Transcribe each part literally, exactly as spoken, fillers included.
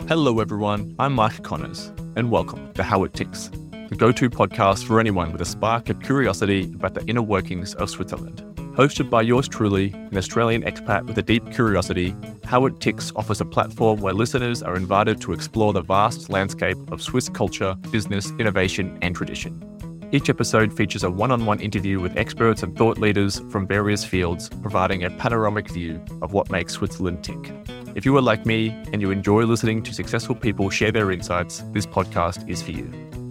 Hello everyone, I'm Mike Connors, and welcome to How It Ticks, the go-to podcast for anyone with a spark of curiosity about the inner workings of Switzerland. Hosted by yours truly, an Australian expat with a deep curiosity, How It Ticks offers a platform where listeners are invited to explore the vast landscape of Swiss culture, business, innovation, and tradition. Each episode features a one-on-one interview with experts and thought leaders from various fields, providing a panoramic view of what makes Switzerland tick. If you are like me and you enjoy listening to successful people share their insights, this podcast is for you.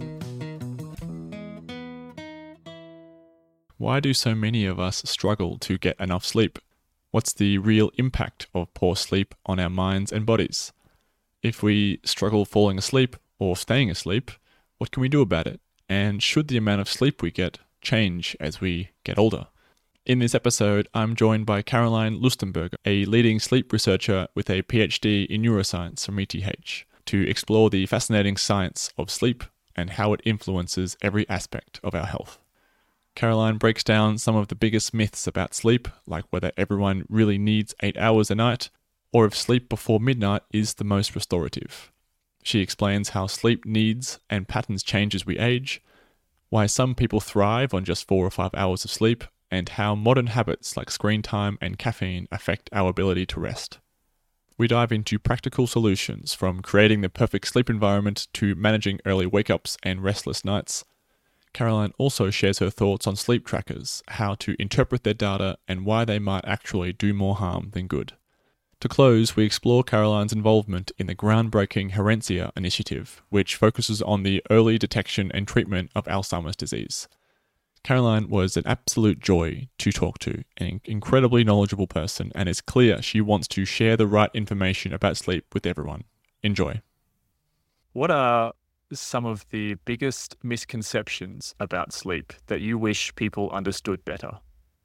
Why do so many of us struggle to get enough sleep? What's the real impact of poor sleep on our minds and bodies? If we struggle falling asleep or staying asleep, what can we do about it? And should the amount of sleep we get change as we get older? In this episode, I'm joined by Caroline Lustenberger, a leading sleep researcher with a PhD in neuroscience from E T H, to explore the fascinating science of sleep and how it influences every aspect of our health. Caroline breaks down some of the biggest myths about sleep, like whether everyone really needs eight hours a night, or if sleep before midnight is the most restorative. She explains how sleep needs and patterns change as we age, why some people thrive on just four or five hours of sleep, and how modern habits like screen time and caffeine affect our ability to rest. We dive into practical solutions from creating the perfect sleep environment to managing early wake-ups and restless nights. Caroline also shares her thoughts on sleep trackers, how to interpret their data, and why they might actually do more harm than good. To close, we explore Caroline's involvement in the groundbreaking Herencia initiative, which focuses on the early detection and treatment of Alzheimer's disease. Caroline was an absolute joy to talk to, an incredibly knowledgeable person, and it's clear she wants to share the right information about sleep with everyone. Enjoy. What are some of the biggest misconceptions about sleep that you wish people understood better?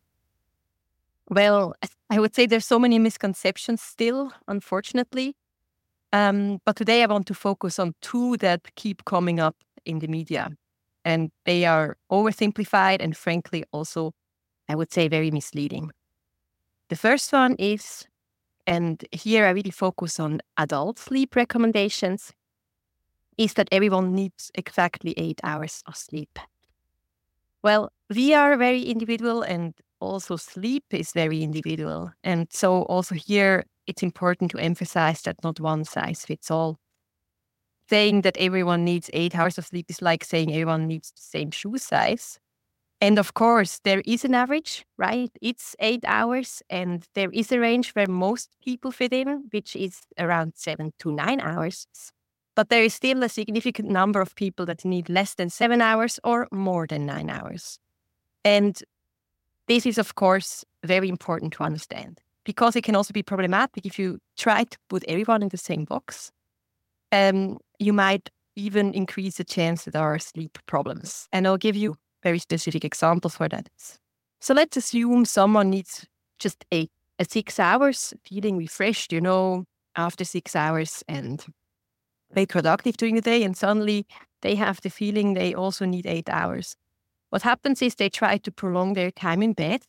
Well, I would say there's so many misconceptions still, unfortunately. Um, but today I want to focus on two that keep coming up in the media. And they are oversimplified and frankly also, I would say, very misleading. The first one is, and here I really focus on adult sleep recommendations, is that everyone needs exactly eight hours of sleep. Well, we are very individual and also sleep is very individual. And so also here it's important to emphasize that not one size fits all. Saying that everyone needs eight hours of sleep is like saying everyone needs the same shoe size. And of course, there is an average, right? It's eight hours and there is a range where most people fit in, which is around seven to nine hours. But there is still a significant number of people that need less than seven hours or more than nine hours. And this is, of course, very important to understand because it can also be problematic if you try to put everyone in the same box. Um, you might even increase the chance that there are sleep problems. And I'll give you very specific examples for that. So let's assume someone needs just a, a six hours feeling refreshed, you know, after six hours and very productive during the day. And suddenly they have the feeling they also need eight hours. What happens is they try to prolong their time in bed.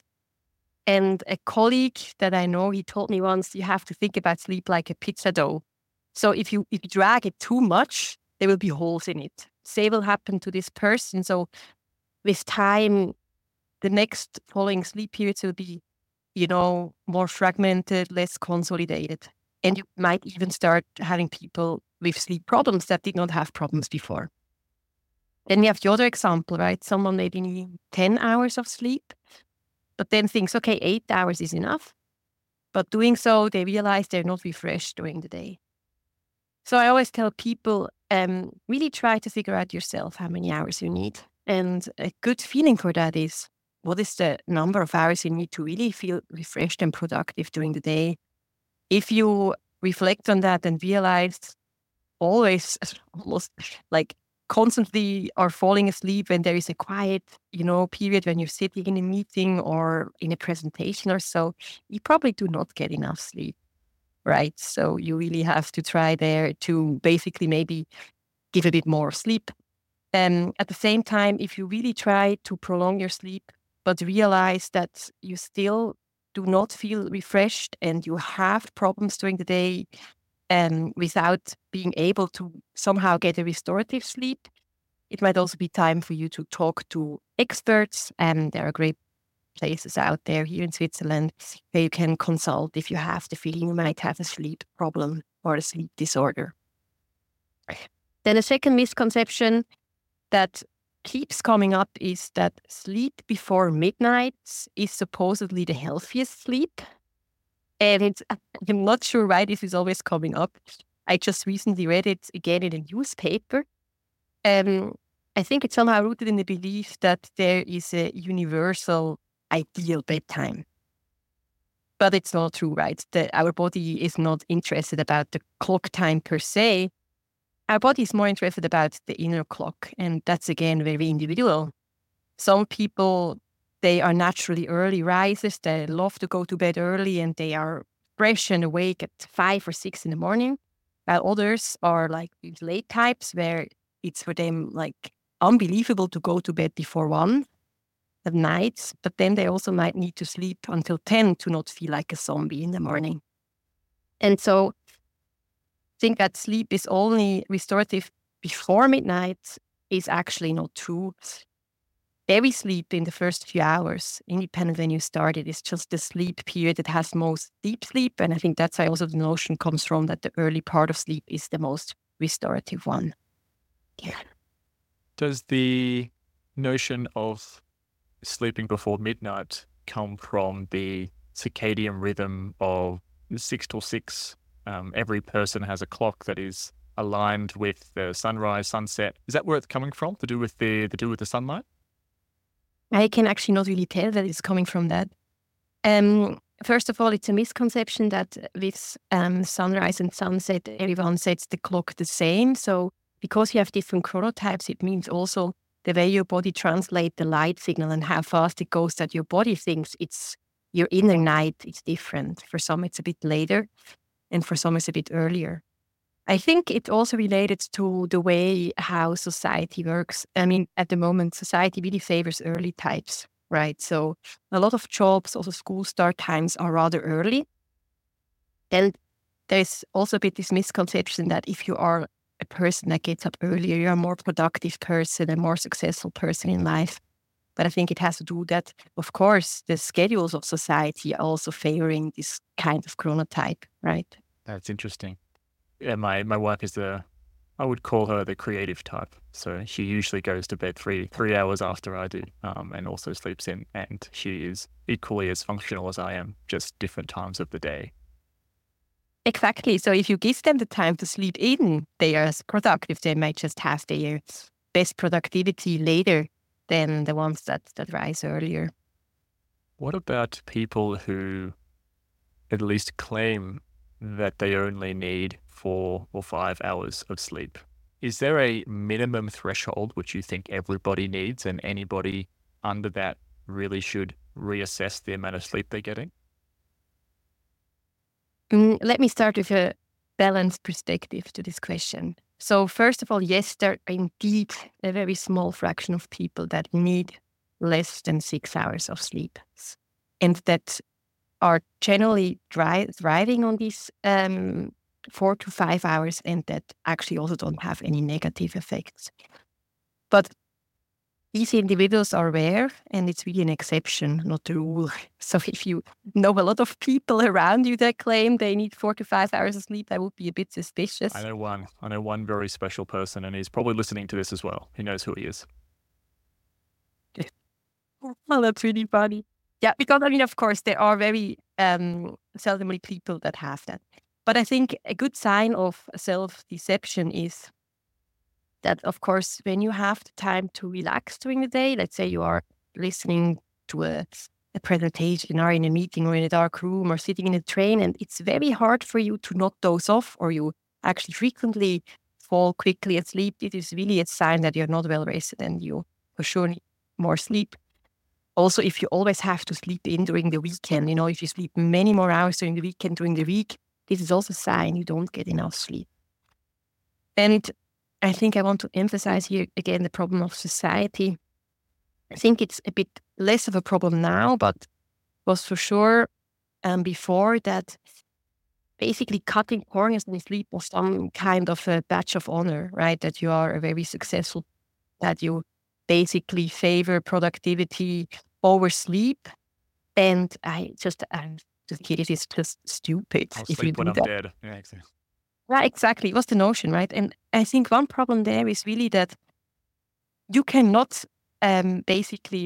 And a colleague that I know, he told me once, you have to think about sleep like a pizza dough. So if you if you drag it too much, there will be holes in it. Same will happen to this person. So with time, the next following sleep periods will be, you know, more fragmented, less consolidated. And you might even start having people with sleep problems that did not have problems before. Then we have the other example, right? Someone maybe needs ten hours of sleep, but then thinks, okay, eight hours is enough. But doing so, they realize they're not refreshed during the day. So I always tell people, um, really try to figure out yourself how many hours you need. And a good feeling for that is, what is the number of hours you need to really feel refreshed and productive during the day? If you reflect on that and realize always, almost like constantly are falling asleep when there is a quiet, you know, period when you're sitting in a meeting or in a presentation or so, you probably do not get enough sleep. Right. So you really have to try there to basically maybe give a bit more sleep. And at the same time, if you really try to prolong your sleep, but realize that you still do not feel refreshed and you have problems during the day, um, without being able to somehow get a restorative sleep. It might also be time for you to talk to experts, and there are great places out there here in Switzerland where you can consult if you have the feeling you might have a sleep problem or a sleep disorder. Then a second misconception that keeps coming up is that sleep before midnight is supposedly the healthiest sleep. And it's, I'm not sure why this is always coming up. I just recently read it again in a newspaper. Um, I think it's somehow rooted in the belief that there is a universal ideal bedtime. But it's not true, right? That our body is not interested about the clock time per se. Our body is more interested about the inner clock. And that's, again, very individual. Some people, they are naturally early risers. They love to go to bed early and they are fresh and awake at five or six in the morning. While others are like these late types where it's for them like unbelievable to go to bed before one at night, but then they also might need to sleep until ten to not feel like a zombie in the morning. And so I think that sleep is only restorative before midnight is actually not true. Every sleep in the first few hours, independent when you started, is just the sleep period that has most deep sleep. And I think that's why also the notion comes from that the early part of sleep is the most restorative one. Yeah. Does the notion of sleeping before midnight come from the circadian rhythm of six till six? Um, every person has a clock that is aligned with the sunrise, sunset. Is that where it's coming from? To do with the to do with the sunlight? I can actually not really tell that it's coming from that. Um, first of all, it's a misconception that with um, sunrise and sunset, everyone sets the clock the same. So because you have different chronotypes, it means also the way your body translates the light signal and how fast it goes that your body thinks it's your inner night is different. For some, it's a bit later, and for some, it's a bit earlier. I think it also related to the way how society works. I mean, at the moment, society really favors early types, right? So a lot of jobs, also school start times are rather early. Then there's also a bit this misconception that if you are a person that gets up earlier, you're a more productive person, a more successful person in life. But I think it has to do that, of course, the schedules of society are also favoring this kind of chronotype, right? That's interesting. Yeah, my, my wife is the, I would call her the creative type. So she usually goes to bed three three hours after I do, um, and also sleeps in. And she is equally as functional as I am, just different times of the day. Exactly. So if you give them the time to sleep in, they are as productive. They might just have their best productivity later than the ones that, that rise earlier. What about people who at least claim that they only need four or five hours of sleep? Is there a minimum threshold which you think everybody needs, and anybody under that really should reassess the amount of sleep they're getting? Mm, let me start with a balanced perspective to this question. So first of all, yes, there are indeed a very small fraction of people that need less than six hours of sleep, and that are generally dri- thriving on these um, four to five hours, and that actually also don't have any negative effects. But these individuals are rare, and it's really an exception, not the rule. So if you know a lot of people around you that claim they need four to five hours of sleep, I would be a bit suspicious. I know one. I know one very special person, and he's probably listening to this as well. He knows who he is. Well, that's really funny. Yeah, because I mean, of course, there are very um, seldomly people that have that. But I think a good sign of self-deception is that, of course, when you have the time to relax during the day, let's say you are listening to a, a presentation or in a meeting or in a dark room or sitting in a train, and it's very hard for you to not doze off, or you actually frequently fall quickly asleep, it is really a sign that you're not well rested and you for sure need more sleep. Also, if you always have to sleep in during the weekend, you know, if you sleep many more hours during the weekend, during the week, this is also a sign you don't get enough sleep. And I think I want to emphasize here again the problem of society. I think it's a bit less of a problem now, but was for sure um, before that basically cutting corners in sleep was some kind of a badge of honor, right? That you are a very successful, that you basically favor productivity over sleep. And I just, I'm just kidding, it's just stupid I'll if you sleep do when I'm that. dead. Yeah, exactly. Yeah, exactly. What's the notion, right? And I think one problem there is really that you cannot um, basically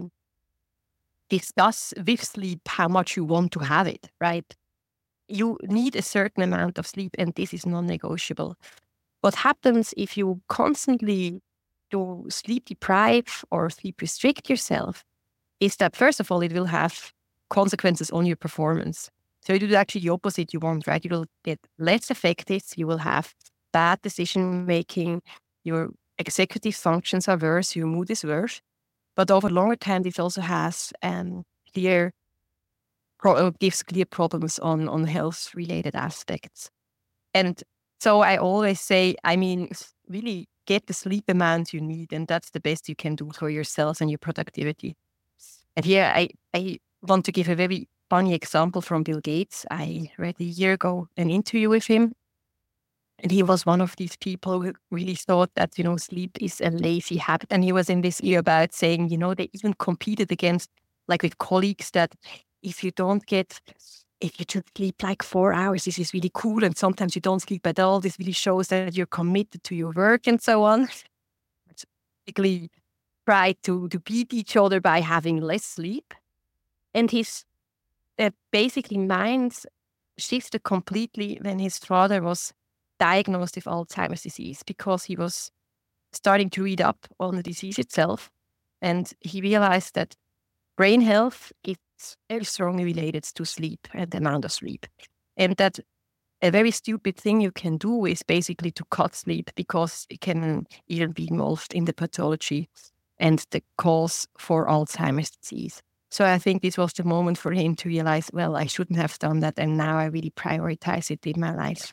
discuss with sleep how much you want to have it, right? You need a certain amount of sleep, and this is non-negotiable. What happens if you constantly do sleep deprive or sleep restrict yourself is that, first of all, it will have consequences on your performance. So you do actually the opposite you want, right? You will get less effective, you will have bad decision making, your executive functions are worse, your mood is worse. But over longer time, this also has um, clear pro- gives clear problems on on health related aspects. And so I always say, I mean, really get the sleep amount you need, and that's the best you can do for yourself and your productivity. And here I, I want to give a very funny example from Bill Gates. I read a year ago an interview with him, and he was one of these people who really thought that, you know, sleep is a lazy habit. And he was in this year about saying, you know, they even competed against, like with colleagues, that if you don't get, if you just sleep like four hours, this is really cool. And sometimes you don't sleep at all. This really shows that you're committed to your work and so on. Basically try to, to beat each other by having less sleep. And his uh, basically mind shifted completely when his father was diagnosed with Alzheimer's disease, because he was starting to read up on the disease itself. And he realized that brain health is very strongly related to sleep and the amount of sleep. And that a very stupid thing you can do is basically to cut sleep, because it can even be involved in the pathology and the cause for Alzheimer's disease. So I think this was the moment for him to realize, well, I shouldn't have done that. And now I really prioritize it in my life.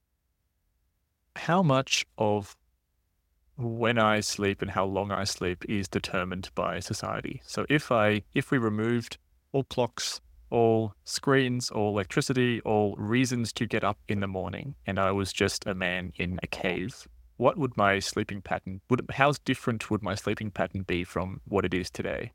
How much of when I sleep and how long I sleep is determined by society? So if I, if we removed all clocks, all screens, all electricity, all reasons to get up in the morning, and I was just a man in a cave, what would my sleeping pattern, would, how different would my sleeping pattern be from what it is today?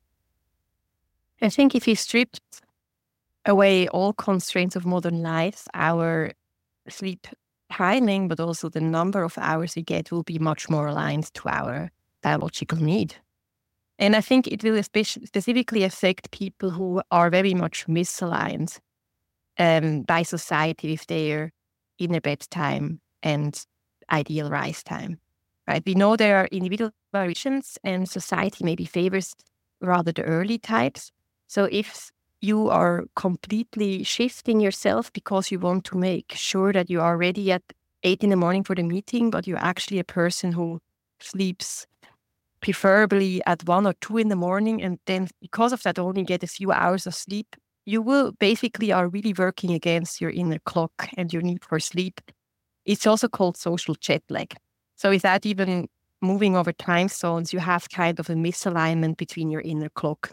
I think if you stripped away all constraints of modern life, our sleep timing, but also the number of hours we get, will be much more aligned to our biological need. And I think it will especially specifically affect people who are very much misaligned um, by society with their inner bedtime and ideal rise time. Right? We know there are individual variations, and society maybe favors rather the early types. So if you are completely shifting yourself because you want to make sure that you are ready at eight in the morning for the meeting, but you're actually a person who sleeps preferably at one or two in the morning, and then because of that only get a few hours of sleep, you will basically are really working against your inner clock and your need for sleep. It's also called social jet lag. So without even moving over time zones, you have kind of a misalignment between your inner clock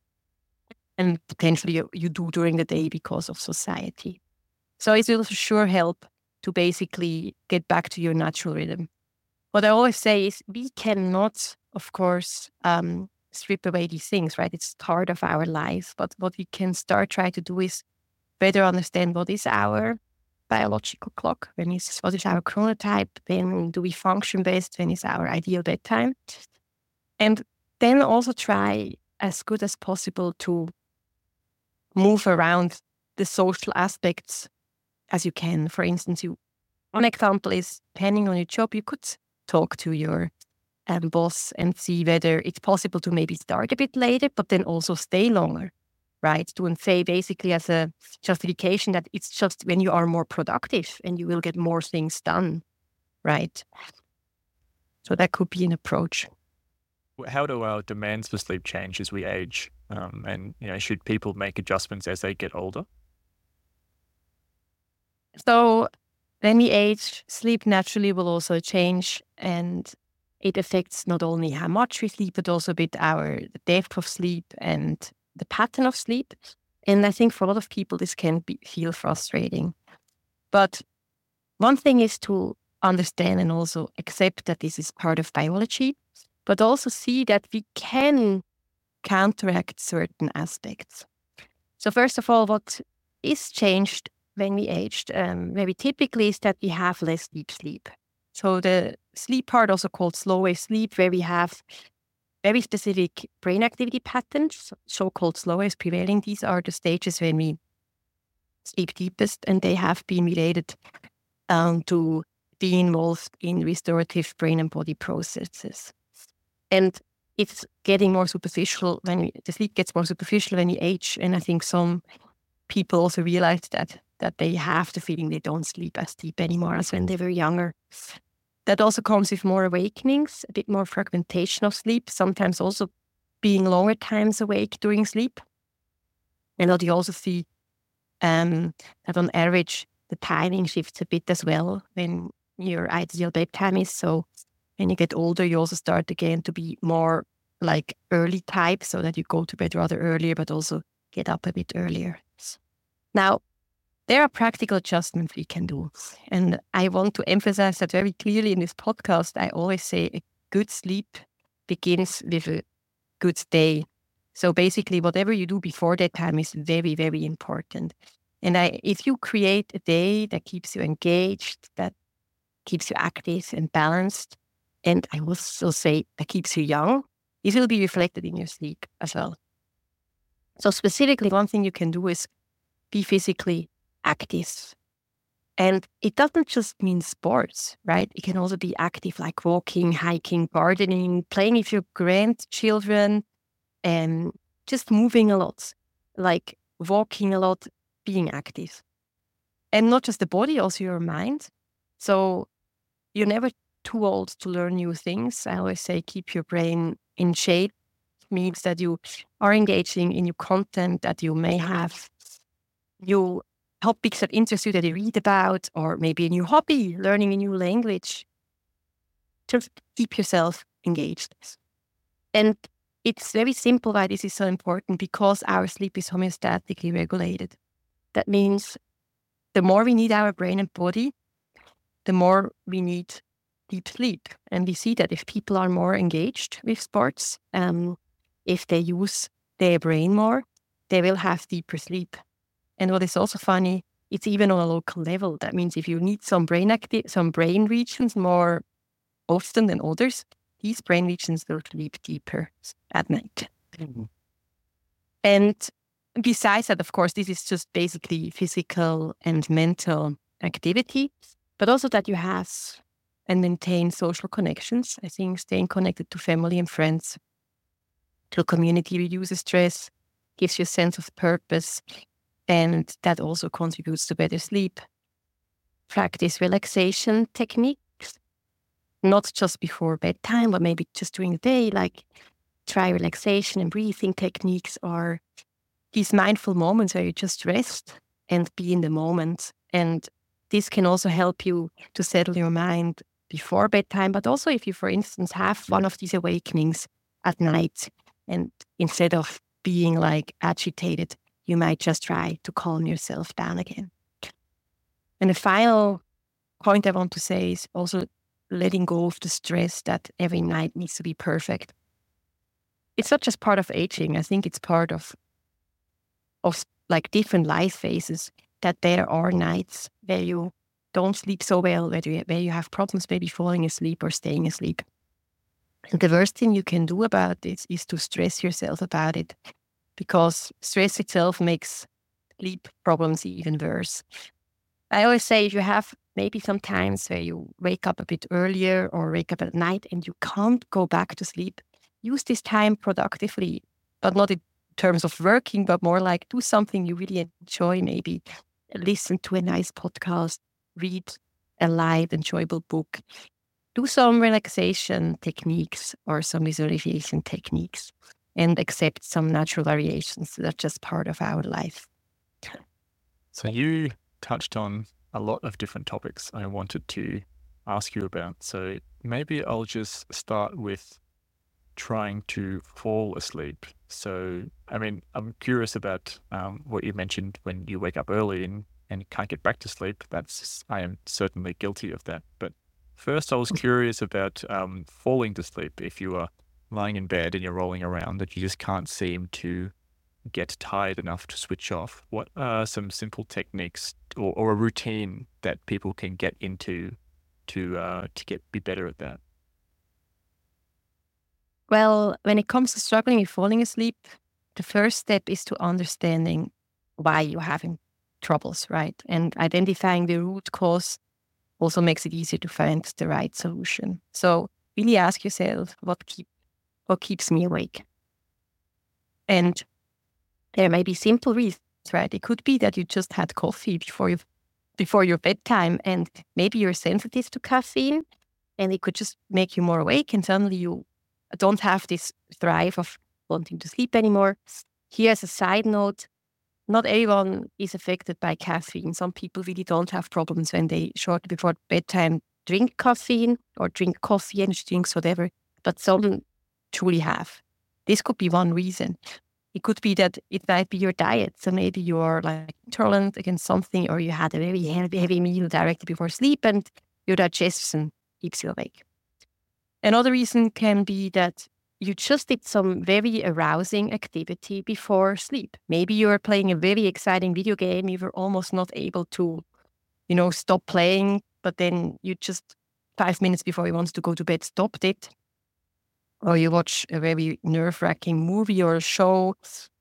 and potentially you, you do during the day because of society. So it will for sure help to basically get back to your natural rhythm. What I always say is we cannot, of course, um, strip away these things, right? It's part of our life. But what we can start try to do is better understand what is our biological clock, when is what is our chronotype, when do we function best, when is our ideal bedtime. And then also try as good as possible to move around the social aspects as you can. For instance, you one example is, depending on your job, you could talk to your um, boss and see whether it's possible to maybe start a bit later, but then also stay longer, right? To say basically as a justification that it's just when you are more productive and you will get more things done, right? So that could be an approach. How do our demands for sleep change as we age? Um, and you know, should people make adjustments as they get older? So when we age, sleep naturally will also change, and it affects not only how much we sleep, but also a bit our the depth of sleep and the pattern of sleep. And I think for a lot of people, this can be, feel frustrating. But one thing is to understand and also accept that this is part of biology, but also see that we can counteract certain aspects. So first of all, what is changed when we aged um, very typically is that we have less deep sleep. So the sleep part, also called slow wave sleep, where we have very specific brain activity patterns, so-called slow waves prevailing. These are the stages when we sleep deepest, and they have been related um, to be involved in restorative brain and body processes. And it's getting more superficial when we, the sleep gets more superficial when you age. And I think some people also realize that, that they have the feeling they don't sleep as deep anymore as when they were younger. That also comes with more awakenings, a bit more fragmentation of sleep, sometimes also being longer times awake during sleep. And what you also see um, that on average, the timing shifts a bit as well when your ideal bedtime is. So when you get older, you also start again to be more like early type, so that you go to bed rather earlier, but also get up a bit earlier. Now, there are practical adjustments we can do. And I want to emphasize that very clearly in this podcast. I always say a good sleep begins with a good day. So basically, whatever you do before that time is very, very important. And I, if you create a day that keeps you engaged, that keeps you active and balanced, and I will also say that keeps you young, it will be reflected in your sleep as well. So specifically, one thing you can do is be physically active. And it doesn't just mean sports, right? It can also be active, like walking, hiking, gardening, playing with your grandchildren, and just moving a lot, like walking a lot, being active. And not just the body, also your mind. So you're never too old to learn new things. I always say keep your brain in shape. It means that you are engaging in new content, that you may have new topics that interest you that you read about, or maybe a new hobby, learning a new language. Just keep yourself engaged. And it's very simple why this is so important, because our sleep is homeostatically regulated. That means the more we need our brain and body, the more we need deep sleep. And we see that if people are more engaged with sports, um, if they use their brain more, they will have deeper sleep. And what is also funny, it's even on a local level. That means if you need some brain acti- some brain regions more often than others, these brain regions will sleep deeper at night. Mm-hmm. And besides that, of course, this is just basically physical and mental activity, but also that you have and maintain social connections. I think staying connected to family and friends, to a community reduces stress, gives you a sense of purpose, and that also contributes to better sleep. Practice relaxation techniques, not just before bedtime, but maybe just during the day, like try relaxation and breathing techniques, or these mindful moments where you just rest and be in the moment. And this can also help you to settle your mind before bedtime, but also if you, for instance, have one of these awakenings at night, and instead of being like agitated, you might just try to calm yourself down again. And the final point I want to say is also letting go of the stress that every night needs to be perfect. It's not just part of aging. I think it's part of, of like different life phases, that there are nights where you don't sleep so well, where you, where you have problems maybe falling asleep or staying asleep. And the worst thing you can do about this is to stress yourself about it, because stress itself makes sleep problems even worse. I always say if you have maybe some times where you wake up a bit earlier or wake up at night and you can't go back to sleep, use this time productively, but not in terms of working, but more like do something you really enjoy, maybe listen to a nice podcast, read a light, enjoyable book, do some relaxation techniques or some visualization techniques, and accept some natural variations that are just part of our life. So you touched on a lot of different topics I wanted to ask you about. So maybe I'll just start with trying to fall asleep. So, I mean, I'm curious about um, what you mentioned when you wake up early and and can't get back to sleep. That's I am certainly guilty of that. But first, I was curious about um, falling to sleep. If you are lying in bed and you're rolling around, that you just can't seem to get tired enough to switch off. What are some simple techniques or, or a routine that people can get into to uh, to get be better at that? Well, when it comes to struggling with falling asleep, the first step is to understanding why you're having troubles, right? And identifying the root cause also makes it easier to find the right solution. So really ask yourself, what keep what keeps me awake? And there may be simple reasons, right? It could be that you just had coffee before you before your bedtime, and maybe you're sensitive to caffeine, and it could just make you more awake, and suddenly you don't have this drive of wanting to sleep anymore. Here, as a side note, not everyone is affected by caffeine. Some people really don't have problems when they shortly before bedtime drink caffeine or drink coffee, energy drinks, whatever, but some truly have. This could be one reason. It could be that it might be your diet. So maybe you're like intolerant against something, or you had a very heavy, heavy meal directly before sleep and your digestion keeps you awake. Another reason can be that you just did some very arousing activity before sleep. Maybe you're playing a very exciting video game. You were almost not able to, you know, stop playing, but then you just five minutes before you wanted to go to bed stopped it. Or you watch a very nerve-wracking movie or a show,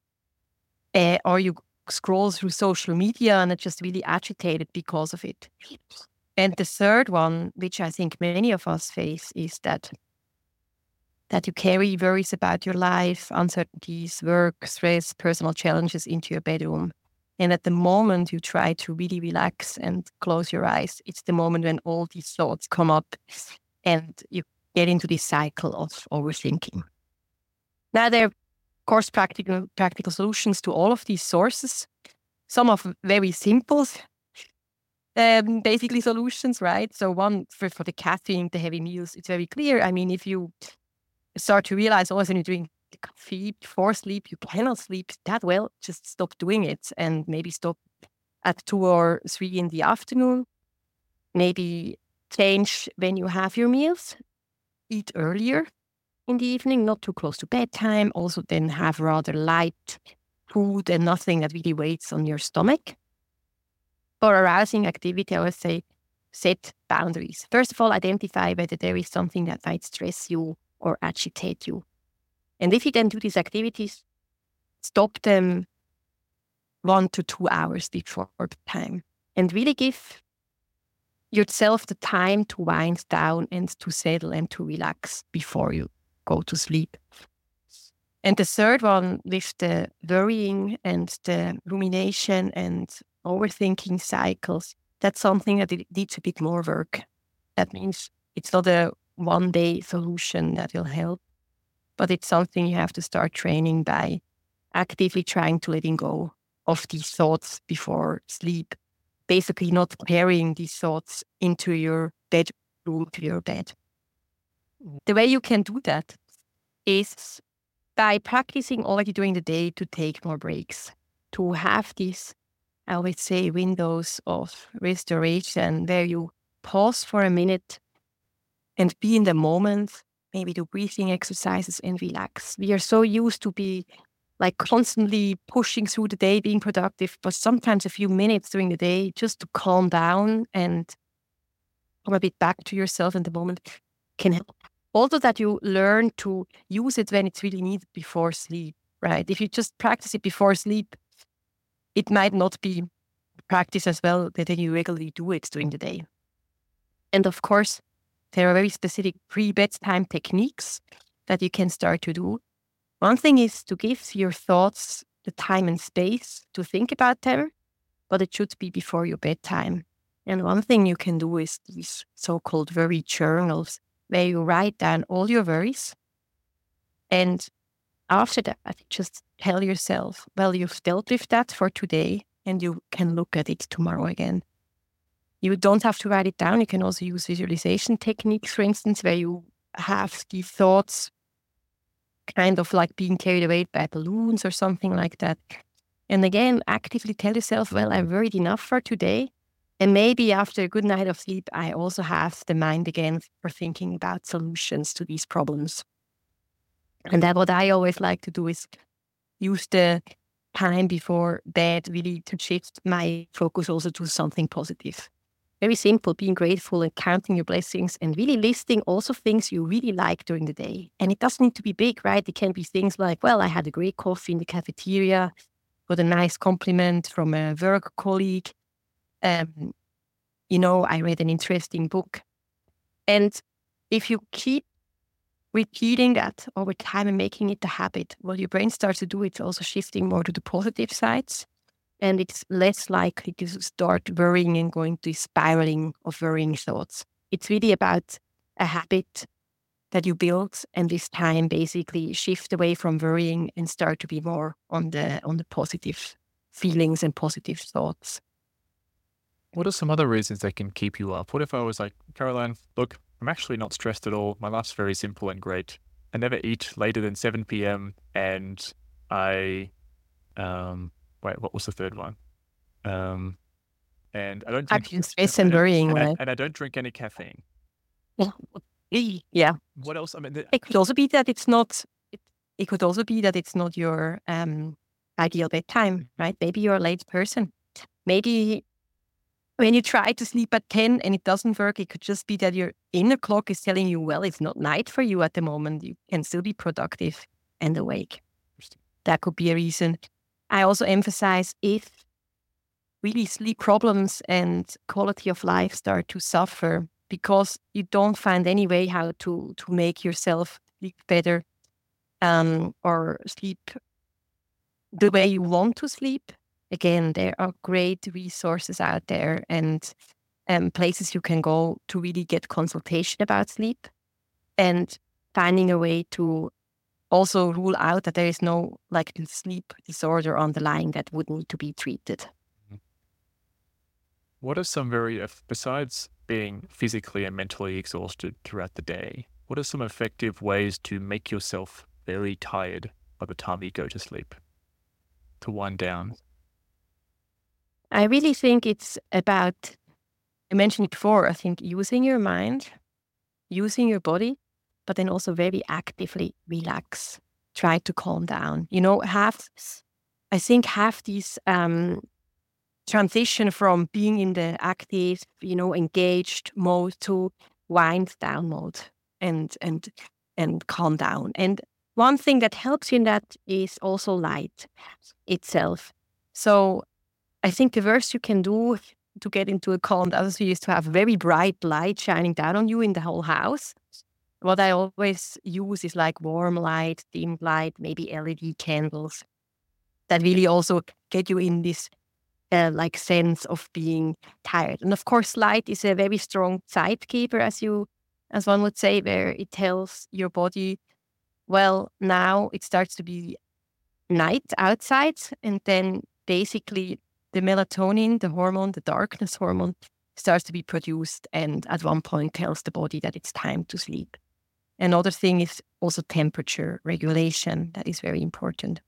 uh, or you scroll through social media and are just really agitated because of it. And the third one, which I think many of us face, is that that you carry worries about your life, uncertainties, work, stress, personal challenges into your bedroom. And at the moment you try to really relax and close your eyes, it's the moment when all these thoughts come up and you get into this cycle of overthinking. Now, there are, of course, practical practical solutions to all of these sources. Some are very simple, um, basically solutions, right? So one, for, for the caffeine, the heavy meals, it's very clear. I mean, if you start to realize, oh, when you drink coffee before sleep, you cannot sleep that well, just stop doing it and maybe stop at two or three in the afternoon. Maybe change when you have your meals. Eat earlier in the evening, not too close to bedtime. Also then have rather light food and nothing that really weighs on your stomach. For arousing activity, I would say set boundaries. First of all, identify whether there is something that might stress you or agitate you. And if you then do these activities, stop them one to two hours before bedtime and really give yourself the time to wind down and to settle and to relax before you go to sleep. And the third one, with the worrying and the rumination and overthinking cycles, that's something that it needs a bit more work. That means it's not a one-day solution that will help, but it's something you have to start training by actively trying to letting go of these thoughts before sleep. Basically not carrying these thoughts into your bedroom, to your bed. The way you can do that is by practicing already during the day to take more breaks, to have these, I always say, windows of restoration where you pause for a minute and be in the moment, maybe do breathing exercises and relax. We are so used to be like constantly pushing through the day, being productive, but sometimes a few minutes during the day just to calm down and come a bit back to yourself in the moment can help. Also that you learn to use it when it's really needed before sleep, right? If you just practice it before sleep, it might not be practice as well that then you regularly do it during the day. And of course, there are very specific pre-bedtime techniques that you can start to do. One thing is to give your thoughts the time and space to think about them, but it should be before your bedtime. And one thing you can do is these so-called worry journals, where you write down all your worries. And after that, just tell yourself, well, you've dealt with that for today, and you can look at it tomorrow again. You don't have to write it down. You can also use visualization techniques, for instance, where you have these thoughts kind of like being carried away by balloons or something like that. And again, actively tell yourself, well, I've worried enough for today. And maybe after a good night of sleep, I also have the mind again for thinking about solutions to these problems. And that what I always like to do is use the time before bed really to shift my focus also to something positive. Very simple, being grateful and counting your blessings and really listing also things you really like during the day. And it doesn't need to be big, right? It can be things like, well, I had a great coffee in the cafeteria, got a nice compliment from a work colleague. Um, you know, I read an interesting book. And if you keep repeating that over time and making it a habit, what your brain starts to do, it's also shifting more to the positive sides. And it's less likely to start worrying and going to spiraling of worrying thoughts. It's really about a habit that you build, and this time basically shift away from worrying and start to be more on the on the positive feelings and positive thoughts. What are some other reasons that can keep you up? What if I was like, Caroline, look, I'm actually not stressed at all. My life's very simple and great. I never eat later than seven p.m. and I, um, wait, what was the third one? Um, and I don't drink, stress and worrying, and, right? I, and I don't drink any caffeine. Yeah. What else? I mean, the, It could also be that it's not. It, it could also be that it's not your um, ideal bedtime, right? Maybe you're a late person. Maybe when you try to sleep at ten and it doesn't work, it could just be that your inner clock is telling you, well, it's not night for you at the moment. You can still be productive and awake. That could be a reason. I also emphasize if really sleep problems and quality of life start to suffer because you don't find any way how to, to make yourself sleep better um, or sleep the way you want to sleep. Again, there are great resources out there and um, places you can go to really get consultation about sleep and finding a way to also rule out that there is no like sleep disorder underlying that would need to be treated. What are some very, besides being physically and mentally exhausted throughout the day, what are some effective ways to make yourself very tired by the time you go to sleep, to wind down? I really think it's about, I mentioned it before, I think using your mind, using your body, but then also very actively relax, try to calm down. You know, have, I think have these um, transition from being in the active, you know, engaged mode to wind down mode and, and, and calm down. And one thing that helps you in that is also light itself. So I think the worst you can do to get into a calm down is to have very bright light shining down on you in the whole house. What I always use is like warm light, dim light, maybe L E D candles that really also get you in this uh, like sense of being tired. And of course, light is a very strong sidekeeper, as you, as one would say, where it tells your body, well, now it starts to be night outside, and then basically the melatonin, the hormone, the darkness hormone, starts to be produced and at one point tells the body that it's time to sleep. Another thing is also temperature regulation. That is very important.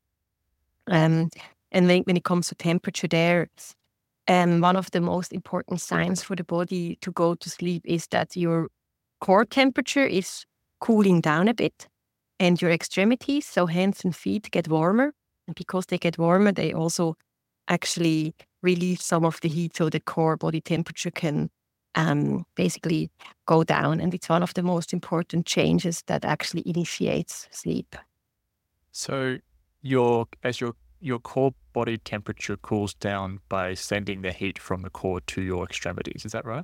Um, and when, when it comes to temperature there, um, one of the most important signs for the body to go to sleep is that your core temperature is cooling down a bit and your extremities, so hands and feet, get warmer. And because they get warmer, they also actually relieve some of the heat so the core body temperature can um, basically go down. And it's one of the most important changes that actually initiates sleep. So your as your your core body temperature cools down by sending the heat from the core to your extremities. Is that right?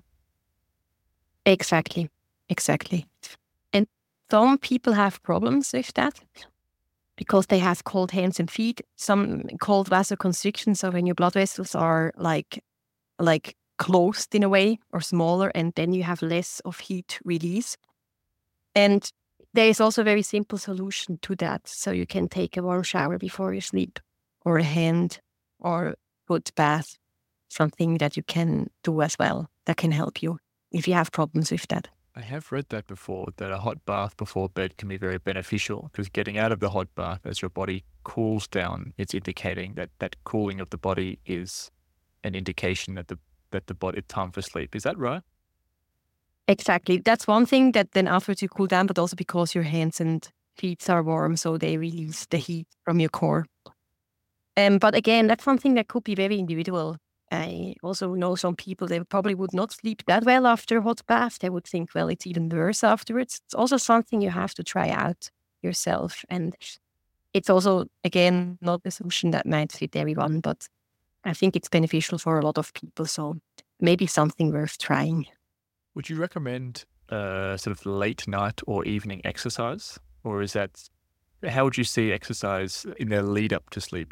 Exactly. Exactly. And some people have problems with that because they have cold hands and feet, some cold vasoconstriction. So when your blood vessels are like like closed in a way or smaller, and then you have less of heat release. And there is also a very simple solution to that. So you can take a warm shower before you sleep, or a hand or foot bath, something that you can do as well that can help you if you have problems with that. I have read that before, that a hot bath before bed can be very beneficial because getting out of the hot bath as your body cools down, it's indicating that that cooling of the body is an indication that the that the body it's time for sleep. Is that right? Exactly. That's one thing that then afterwards you cool down, but also because your hands and feet are warm, so they release the heat from your core. Um, but again, that's something that could be very individual. I also know some people, they probably would not sleep that well after a hot bath. They would think, well, it's even worse afterwards. It's also something you have to try out yourself. And it's also, again, not a solution that might fit everyone, but I think it's beneficial for a lot of people. So maybe something worth trying. Would you recommend uh, sort of late night or evening exercise? Or is that, how would you see exercise in the lead up to sleep?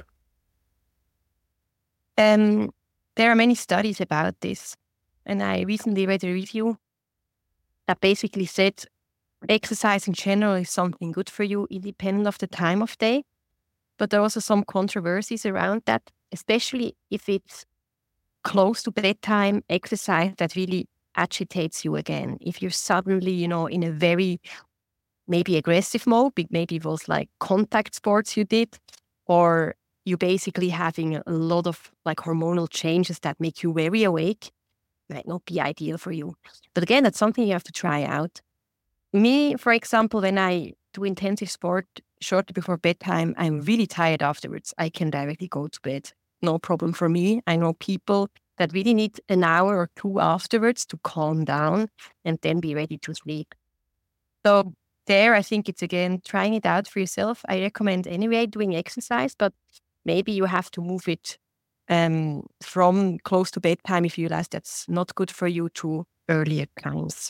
Um, there are many studies about this. And I recently read a review that basically said exercise in general is something good for you, independent of the time of day. But there are also some controversies around that, especially if it's close to bedtime exercise that really agitates you again. If you're suddenly, you know, in a very maybe aggressive mode, maybe it was like contact sports you did, or you basically having a lot of like hormonal changes that make you very awake, might not be ideal for you. But again, that's something you have to try out. Me, for example, when I do intensive sport shortly before bedtime, I'm really tired afterwards. I can directly go to bed. No problem for me. I know people that really need an hour or two afterwards to calm down and then be ready to sleep. So there, I think it's again, trying it out for yourself. I recommend anyway doing exercise, but maybe you have to move it um, from close to bedtime if you realize that's not good for you to earlier times.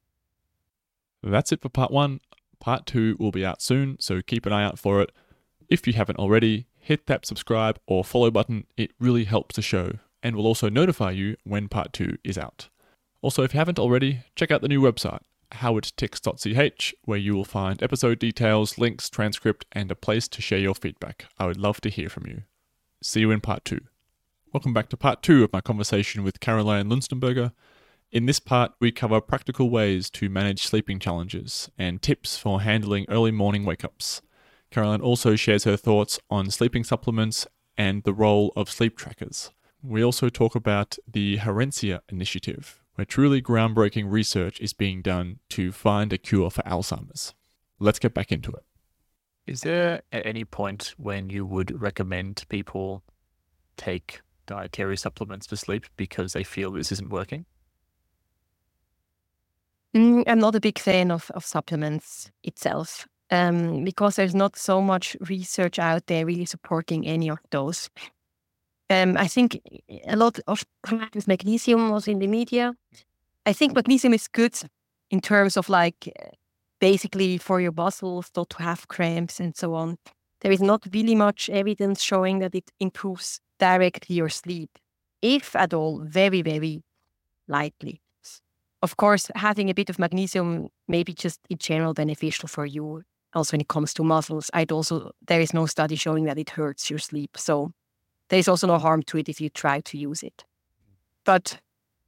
That's it for part one. Part two will be out soon, so keep an eye out for it. If you haven't already, hit that subscribe or follow button. It really helps the show and will also notify you when part two is out. Also, if you haven't already, check out the new website, howard ticks dot c h, where you will find episode details, links, transcript, and a place to share your feedback. I would love to hear from you. See you in part two. Welcome back to part two of my conversation with Caroline Lunstenberger. In this part, we cover practical ways to manage sleeping challenges and tips for handling early morning wake-ups. Caroline also shares her thoughts on sleeping supplements and the role of sleep trackers. We also talk about the Herencia Initiative, where truly groundbreaking research is being done to find a cure for Alzheimer's. Let's get back into it. Is there at any point when you would recommend people take dietary supplements for sleep because they feel this isn't working? Mm, I'm not a big fan of, of supplements itself um, because there's not so much research out there really supporting any of those. Um, I think a lot of with magnesium was in the media. I think magnesium is good in terms of like basically for your muscles not to have cramps and so on. There is not really much evidence showing that it improves directly your sleep, if at all, very, very lightly. Of course, having a bit of magnesium may be just in general beneficial for you. Also, when it comes to muscles, I'd also there is no study showing that it hurts your sleep. So there's also no harm to it if you try to use it. But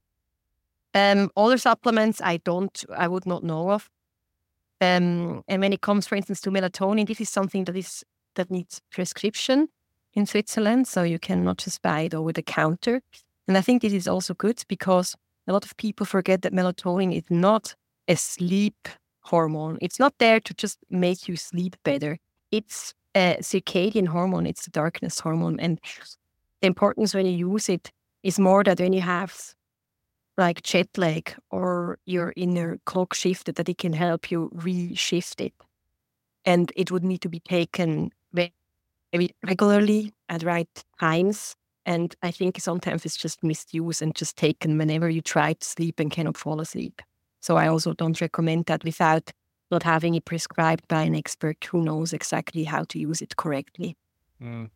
um, other supplements, I don't, I would not know of. Um, and when it comes, for instance, to melatonin, this is something that is that needs prescription in Switzerland, so you cannot just buy it over the counter. And I think this is also good because a lot of people forget that melatonin is not a sleep hormone. It's not there to just make you sleep better. It's a circadian hormone. It's a darkness hormone. And the importance when you use it is more that when you have like jet lag or your inner clock shifted, that it can help you re-shift it. And it would need to be taken very, very regularly at right times. And I think sometimes it's just misused and just taken whenever you try to sleep and cannot fall asleep. So I also don't recommend that without not having it prescribed by an expert who knows exactly how to use it correctly. Mm.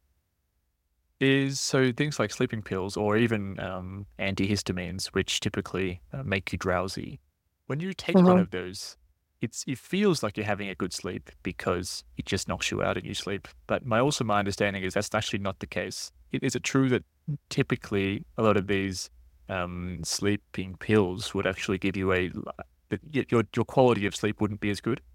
Is so things like sleeping pills or even um, antihistamines, which typically uh, make you drowsy. When you take Mhm. one of those, it's it feels like you're having a good sleep because it just knocks you out in your sleep. But my also my understanding is that's actually not the case. It, is it true that typically a lot of these um, sleeping pills would actually give you a that y- your your quality of sleep wouldn't be as good?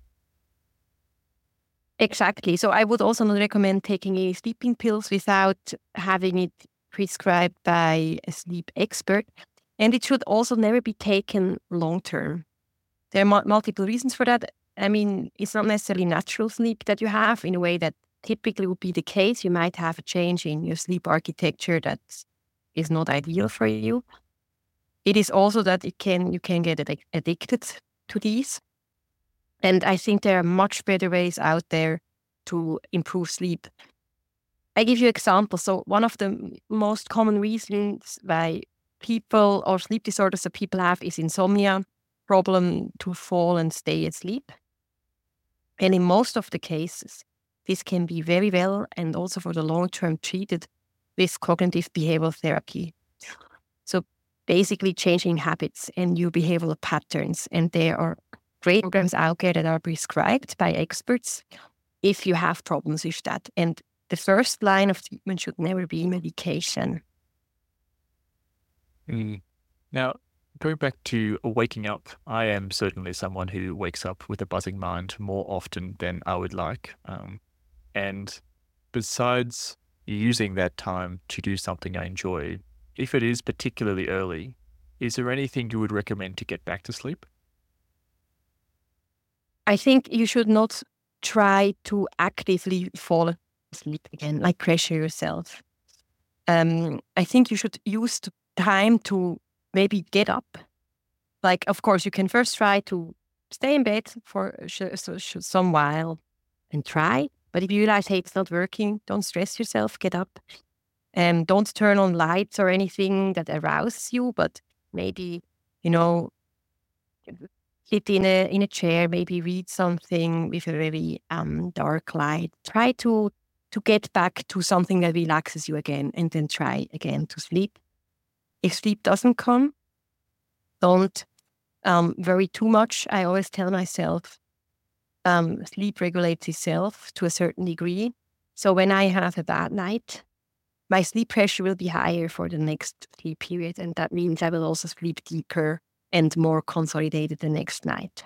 Exactly. So I would also not recommend taking any sleeping pills without having it prescribed by a sleep expert. And it should also never be taken long term. There are mul- multiple reasons for that. I mean, it's not necessarily natural sleep that you have in a way that typically would be the case. You might have a change in your sleep architecture that is not ideal for you. It is also that it can you can get addic- addicted to these. And I think there are much better ways out there to improve sleep. I give you examples. So one of the m- most common reasons why people or sleep disorders that people have is insomnia, problem to fall and stay asleep. And in most of the cases, this can be very well and also for the long term treated with cognitive behavioral therapy. So basically changing habits and new behavioral patterns. And there are great programs out there that are prescribed by experts if you have problems with that. And the first line of treatment should never be medication. Mm. Now, going back to waking up, I am certainly someone who wakes up with a buzzing mind more often than I would like. Um, and besides using that time to do something I enjoy, if it is particularly early, is there anything you would recommend to get back to sleep? I think you should not try to actively fall asleep again, like pressure yourself. Um, I think you should use the time to maybe get up. Like, of course, you can first try to stay in bed for sh- so- sh- some while and try. But if you realize, hey, it's not working, don't stress yourself, get up. And don't turn on lights or anything that arouses you, but maybe, you know, sit in a in a chair, maybe read something with a very um, dark light. Try to to get back to something that relaxes you again, and then try again to sleep. If sleep doesn't come, don't um, worry too much. I always tell myself, um, sleep regulates itself to a certain degree. So when I have a bad night, my sleep pressure will be higher for the next sleep period, and that means I will also sleep deeper and more consolidated the next night.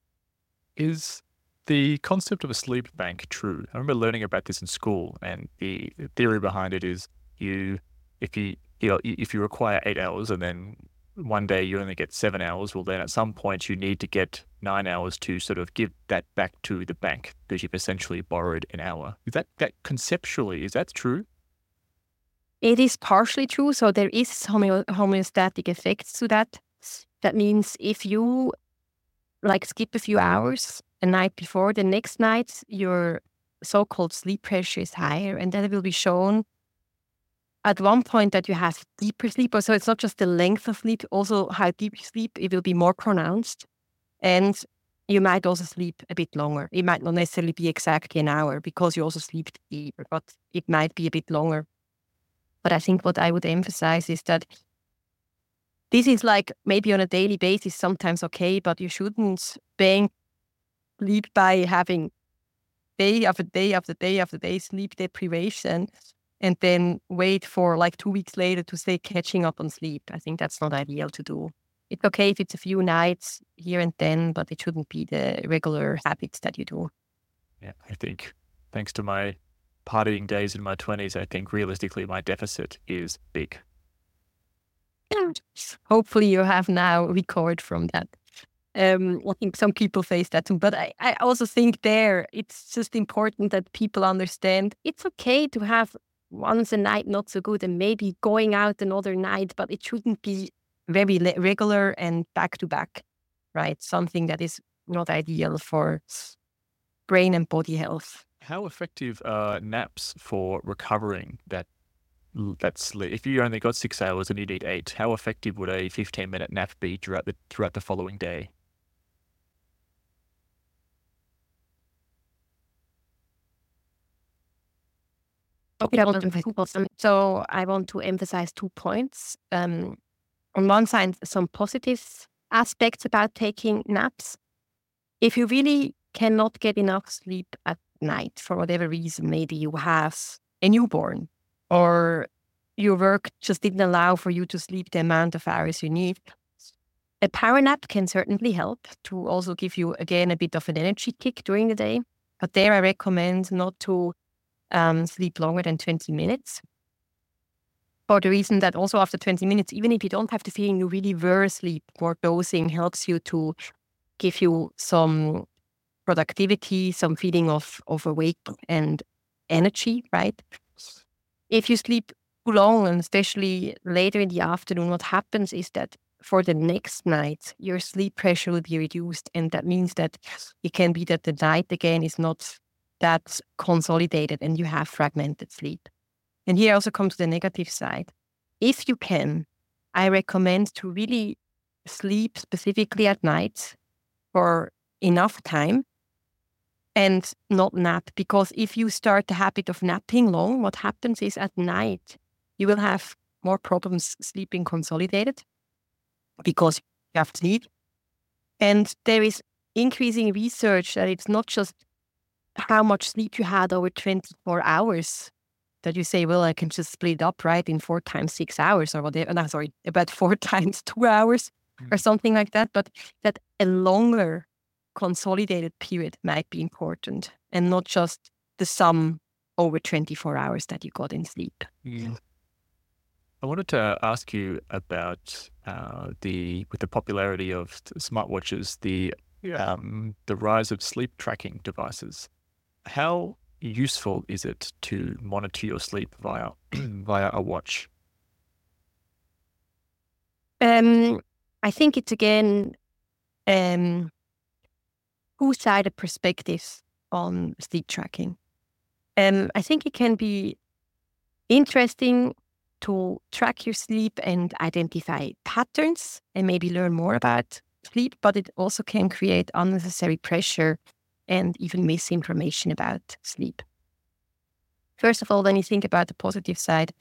Is the concept of a sleep bank true? I remember learning about this in school, and the the theory behind it is you, if you, you know, if you require eight hours and then one day you only get seven hours, well, then at some point you need to get nine hours to sort of give that back to the bank because you've essentially borrowed an hour. Is that that conceptually, is that true? It is partially true. So there is homeo- homeostatic effects to that. That means if you like skip a few hours a night before, the next night your so-called sleep pressure is higher, and then it will be shown at one point that you have deeper sleep. So it's not just the length of sleep, also how deep you sleep, it will be more pronounced. And you might also sleep a bit longer. It might not necessarily be exactly an hour because you also sleep deeper, but it might be a bit longer. But I think what I would emphasize is that this is like maybe on a daily basis sometimes okay, but you shouldn't bank sleep by having day after day after day after day sleep deprivation and then wait for like two weeks later to say catching up on sleep. I think that's not ideal to do. It's okay if it's a few nights here and then, but it shouldn't be the regular habits that you do. Yeah, I think thanks to my partying days in my twenties, I think realistically my deficit is big. Hopefully you have now recovered from that. Um, I think some people face that too. But I, I also think there, it's just important that people understand it's okay to have once a night not so good and maybe going out another night, but it shouldn't be very le- regular and back to back, right? Something that is not ideal for brain and body health. How effective are naps for recovering that l- that sleep? If you only got six hours and you need eight, how effective would a fifteen minute nap be throughout the throughout the following day? Okay, I want to emphasize two points. So I want to emphasize two points. Um, on one side, some positive aspects about taking naps. If you really cannot get enough sleep at night for whatever reason, maybe you have a newborn or your work just didn't allow for you to sleep the amount of hours you need, a power nap can certainly help to also give you, again, a bit of an energy kick during the day. But there I recommend not to um, sleep longer than twenty minutes. For the reason that also after twenty minutes, even if you don't have the feeling you really were asleep, more dosing helps you to give you some productivity, some feeling of, of awake and energy, right? If you sleep too long, and especially later in the afternoon, what happens is that for the next night, your sleep pressure will be reduced. And that means that it can be that the night again is not that consolidated and you have fragmented sleep. And here also comes the negative side. If you can, I recommend to really sleep specifically at night for enough time and not nap. Because if you start the habit of napping long, what happens is at night, you will have more problems sleeping consolidated because you have sleep. And there is increasing research that it's not just how much sleep you had over twenty-four hours that you say, well, I can just split up, right, in four times six hours or whatever. No, sorry, about four times two hours mm. or something like that. But that a longer consolidated period might be important and not just the sum over twenty-four hours that you got in sleep. Mm. I wanted to ask you about uh, the with the popularity of smartwatches, the um, the rise of sleep tracking devices. How useful is it to monitor your sleep via via a watch? Um, I think it's again um, two-sided perspectives on sleep tracking. Um, I think it can be interesting to track your sleep and identify patterns and maybe learn more about sleep, but it also can create unnecessary pressure and even misinformation about sleep. First of all, when you think about the positive side,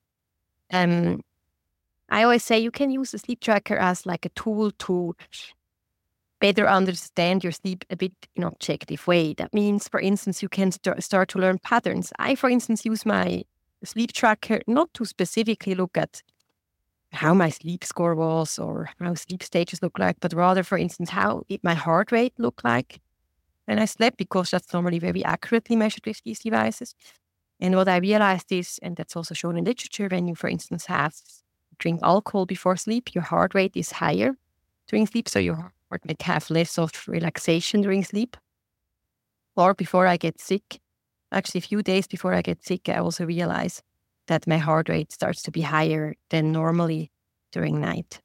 um, I always say you can use the sleep tracker as like a tool to better understand your sleep a bit in an objective way. That means, for instance, you can st- start to learn patterns. I, for instance, use my sleep tracker not to specifically look at how my sleep score was or how sleep stages look like, but rather, for instance, how it, my heart rate looked like when I slept, because that's normally very accurately measured with these devices. And what I realized is, and that's also shown in literature, when you, for instance, have drink alcohol before sleep, your heart rate is higher during sleep, so your heart might have less of relaxation during sleep. Or before I get sick, actually a few days before I get sick, I also realize that my heart rate starts to be higher than normally during night.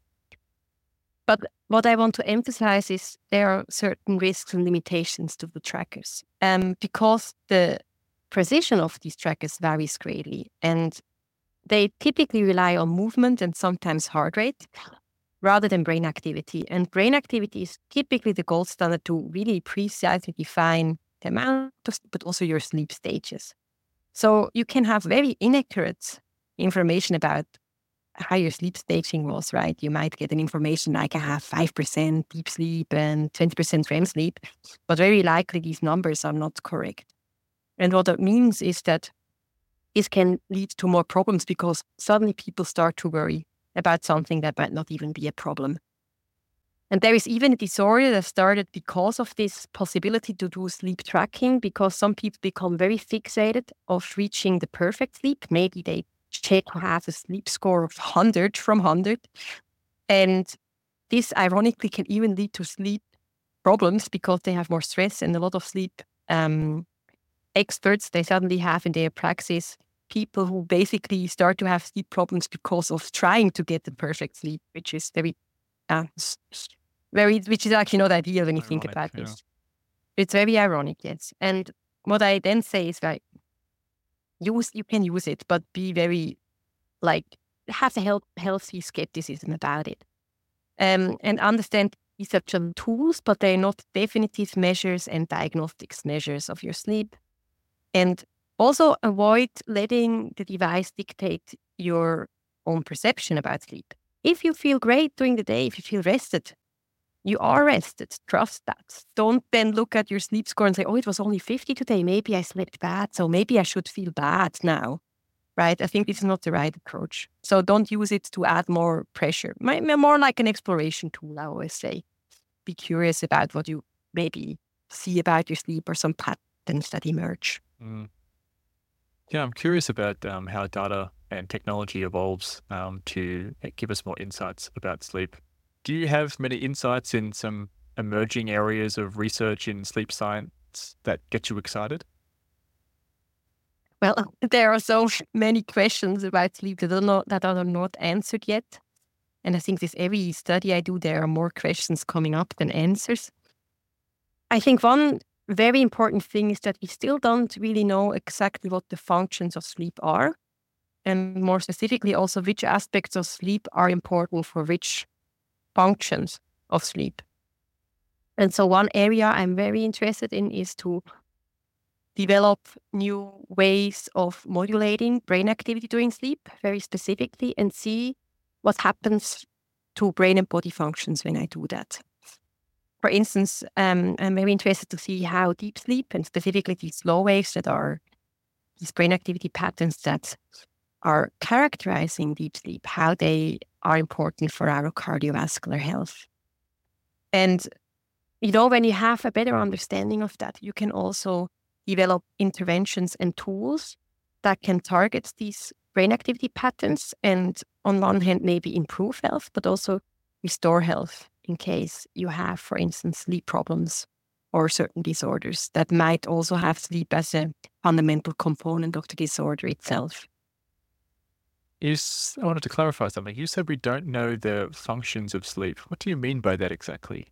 But what I want to emphasize is there are certain risks and limitations to the trackers. Um, because the precision of these trackers varies greatly, and they typically rely on movement and sometimes heart rate rather than brain activity. And brain activity is typically the gold standard to really precisely define the amount of sleep, but also your sleep stages. So you can have very inaccurate information about how your sleep staging was, right? You might get an information like I have five percent deep sleep and twenty percent R E M sleep, but very likely these numbers are not correct. And what that means is that this can lead to more problems because suddenly people start to worry about something that might not even be a problem. And there is even a disorder that started because of this possibility to do sleep tracking, because some people become very fixated of reaching the perfect sleep. Maybe they check to have a sleep score of one hundred from one hundred. And this ironically can even lead to sleep problems because they have more stress, and a lot of sleep um, experts, they suddenly have in their praxis people who basically start to have sleep problems because of trying to get the perfect sleep, which is very, uh, very, which is actually not ideal when you ironic, think about yeah. this. It's very ironic, yes. And what I then say is like, use, you can use it, but be very, like, have a health, healthy skepticism about it. Um, and understand these are just tools, but they're not definitive measures and diagnostics measures of your sleep. And also avoid letting the device dictate your own perception about sleep. If you feel great during the day, if you feel rested, you are rested. Trust that. Don't then look at your sleep score and say, oh, it was only fifty today. Maybe I slept bad, so maybe I should feel bad now. right? I think this is not the right approach. So don't use it to add more pressure. My- More like an exploration tool, I always say. Be curious about what you maybe see about your sleep or some patterns that emerge. Mm. Yeah, I'm curious about um, how data and technology evolves um, to give us more insights about sleep. Do you have many insights in some emerging areas of research in sleep science that get you excited? Well, there are so many questions about sleep that are not, that are not answered yet. And I think with every study I do, there are more questions coming up than answers. I think one very important thing is that we still don't really know exactly what the functions of sleep are. And more specifically, also which aspects of sleep are important for which functions of sleep. And so one area I'm very interested in is to develop new ways of modulating brain activity during sleep, very specifically, and see what happens to brain and body functions when I do that. For instance, um, I'm very interested to see how deep sleep, and specifically these slow waves that are these brain activity patterns that are characterizing deep sleep, how they are important for our cardiovascular health. And, you know, when you have a better understanding of that, you can also develop interventions and tools that can target these brain activity patterns and on one hand maybe improve health, but also restore health in case you have, for instance, sleep problems or certain disorders that might also have sleep as a fundamental component of the disorder itself. Is I wanted to clarify something. You said we don't know the functions of sleep. What do you mean by that exactly?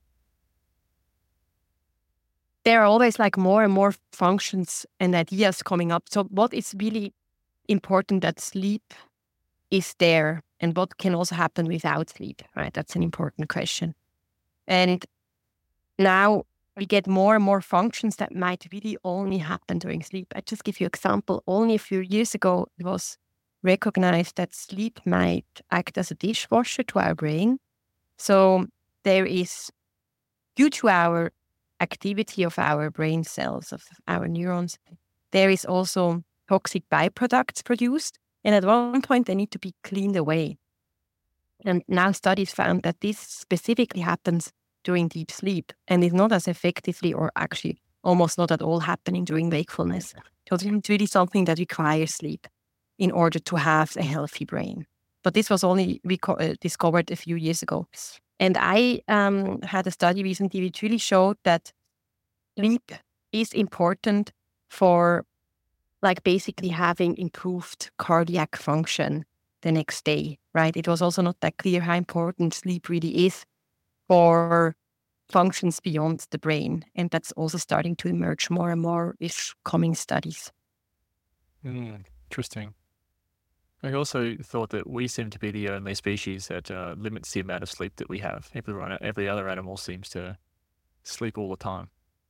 There are always like more and more functions and ideas coming up. So what is really important that sleep is there and what can also happen without sleep, right? That's an important question. And now we get more and more functions that might really only happen during sleep. I just give you an example. Only a few years ago, it was recognized that sleep might act as a dishwasher to our brain. So there is, due to our activity of our brain cells, of our neurons, there is also toxic byproducts produced. And at one point, they need to be cleaned away. And now studies found that this specifically happens during deep sleep and is not as effectively or actually almost not at all happening during wakefulness. So it's really something that requires sleep in order to have a healthy brain. But this was only reco- uh, discovered a few years ago. And I um, had a study recently which really showed that sleep is important for like basically having improved cardiac function the next day, right? It was also not that clear how important sleep really is for functions beyond the brain. And that's also starting to emerge more and more with coming studies. Mm, interesting. I also thought that we seem to be the only species that uh, limits the amount of sleep that we have. Every, every other animal seems to sleep all the time.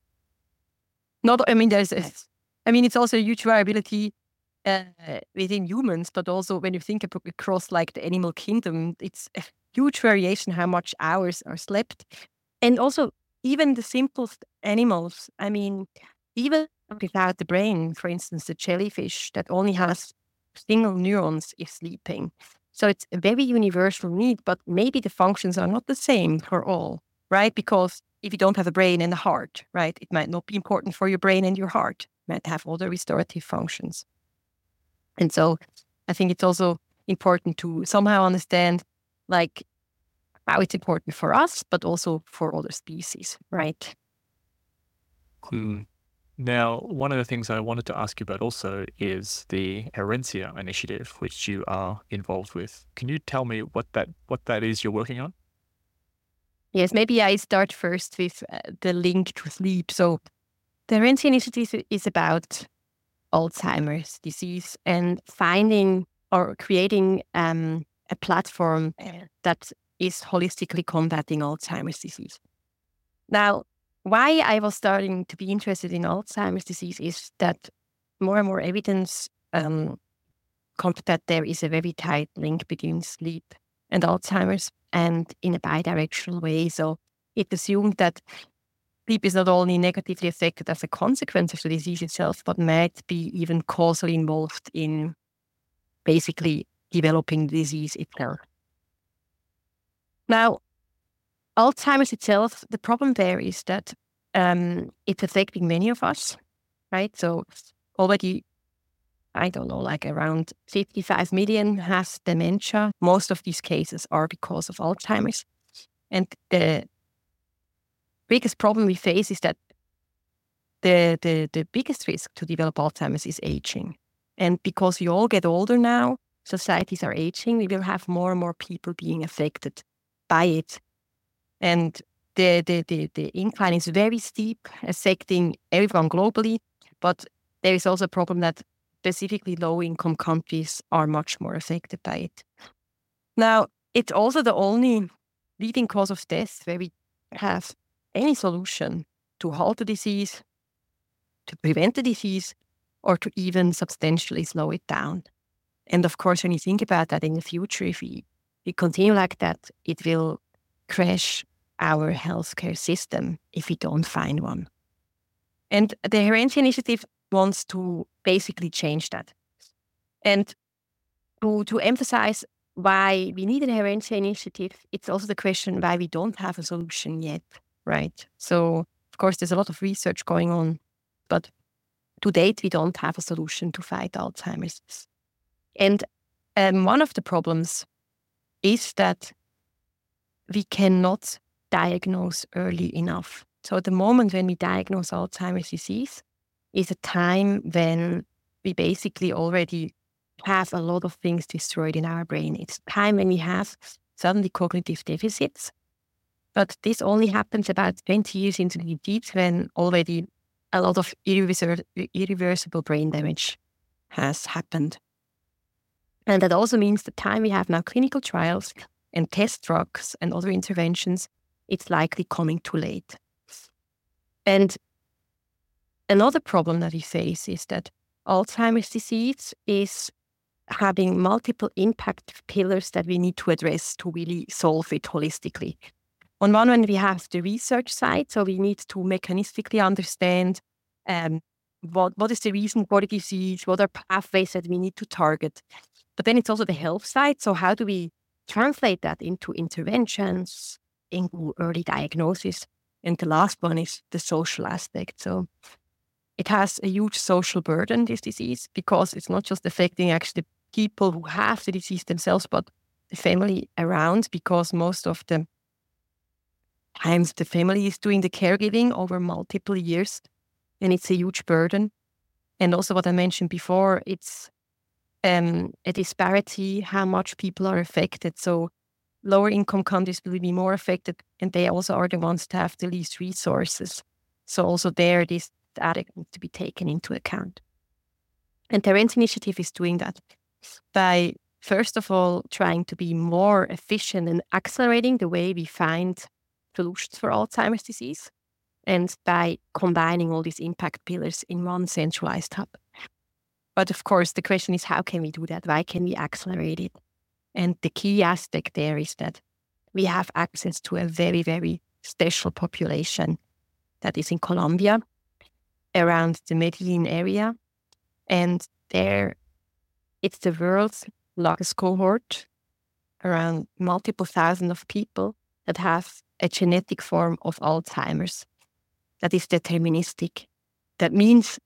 Not, I mean, there's, a, I mean, it's also a huge variability uh, within humans, but also when you think about across like the animal kingdom, it's a huge variation how much hours are slept. And also even the simplest animals, I mean, even without the brain, for instance, the jellyfish that only has single neurons is sleeping. So it's a very universal need, but maybe the functions are not the same for all, right? Because if you don't have a brain and a heart, right, it might not be important for your brain and your heart. It might have other restorative functions. And so I think it's also important to somehow understand like how it's important for us, but also for other species, right? Mm. Now, one of the things I wanted to ask you about also is the Herencia initiative, which you are involved with. Can you tell me what that what that is you're working on? Yes, maybe I start first with uh, the link to sleep. So the Herencia initiative is about Alzheimer's disease and finding or creating um, a platform that is holistically combating Alzheimer's disease. Now, why I was starting to be interested in Alzheimer's disease is that more and more evidence um, comes that there is a very tight link between sleep and Alzheimer's, and in a bidirectional way. So it assumed that sleep is not only negatively affected as a consequence of the disease itself, but might be even causally involved in basically developing the disease itself. Now, Alzheimer's itself, the problem there is that um, it's affecting many of us, right? So already, I don't know, like around fifty-five million has dementia. Most of these cases are because of Alzheimer's. And the biggest problem we face is that the, the, the biggest risk to develop Alzheimer's is aging. And because we all get older now, societies are aging, we will have more and more people being affected by it. And the, the, the, the incline is very steep, affecting everyone globally. But there is also a problem that specifically low-income countries are much more affected by it. Now, it's also the only leading cause of death where we have any solution to halt the disease, to prevent the disease, or to even substantially slow it down. And of course, when you think about that in the future, if we, we continue like that, it will crash our healthcare system if we don't find one. And the Heredity Initiative wants to basically change that. And to, to emphasize why we need a Heredity Initiative, it's also the question why we don't have a solution yet, right? So, of course, there's a lot of research going on, but to date, we don't have a solution to fight Alzheimer's. And um, one of the problems is that we cannot diagnose early enough. So at the moment when we diagnose Alzheimer's disease is a time when we basically already have a lot of things destroyed in our brain. It's a time when we have suddenly cognitive deficits. But this only happens about twenty years into the disease when already a lot of irreversible, irreversible brain damage has happened. And that also means the time we have now clinical trials and test drugs and other interventions, it's likely coming too late. And another problem that we face is that Alzheimer's disease is having multiple impact pillars that we need to address to really solve it holistically. On one hand, we have the research side, so we need to mechanistically understand um, what, what is the reason for the disease, what are pathways that we need to target. But then it's also the health side, so how do we translate that into interventions, into early diagnosis? And the last one is the social aspect. So it has a huge social burden, this disease, because it's not just affecting actually the people who have the disease themselves, but the family around, because most of the times the family is doing the caregiving over multiple years, and it's a huge burden. And also what I mentioned before, it's um, a disparity, how much people are affected. So lower income countries will be more affected, and they also are the ones that have the least resources. So also there, this aspect needs to be taken into account. And the Heredity Initiative is doing that by, first of all, trying to be more efficient and accelerating the way we find solutions for Alzheimer's disease, and by combining all these impact pillars in one centralized hub. But of course, the question is, how can we do that? Why can we accelerate it? And the key aspect there is that we have access to a very, very special population that is in Colombia, around the Medellin area. And there, it's the world's largest cohort, around multiple thousand of people that have a genetic form of Alzheimer's that is deterministic. That means